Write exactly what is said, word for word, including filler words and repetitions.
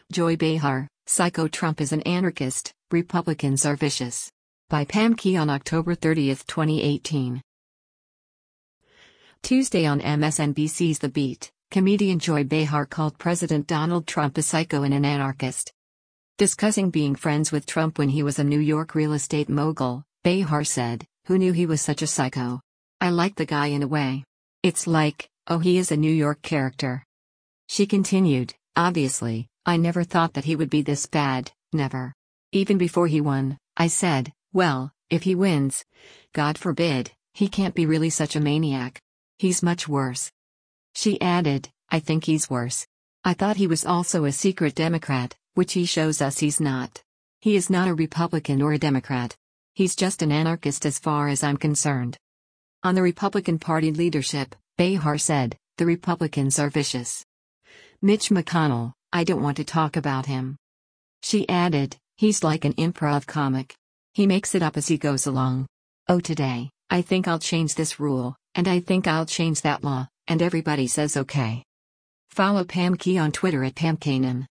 Joy Behar, Psycho Trump is an anarchist, Republicans are vicious. By Pam Key on October thirtieth, twenty eighteen. Tuesday on M S N B C's The Beat, comedian Joy Behar called President Donald Trump a psycho and an anarchist. Discussing being friends with Trump when he was a New York real estate mogul, Behar said, "Who knew he was such a psycho? I like the guy in a way. It's like, oh, he is a New York character." She continued, "Obviously, I never thought that he would be this bad, never. Even before he won, I said, well, if he wins, God forbid, he can't be really such a maniac. He's much worse." She added, "I think he's worse. I thought he was also a secret Democrat, which he shows us he's not. He is not a Republican or a Democrat. He's just an anarchist as far as I'm concerned." On the Republican Party leadership, Behar said, "The Republicans are vicious. Mitch McConnell, I don't want to talk about him." She added, "He's like an improv comic. He makes it up as he goes along. Oh, today, I think I'll change this rule, and I think I'll change that law, and everybody says okay." Follow Pam Key on Twitter at Pam Kanan.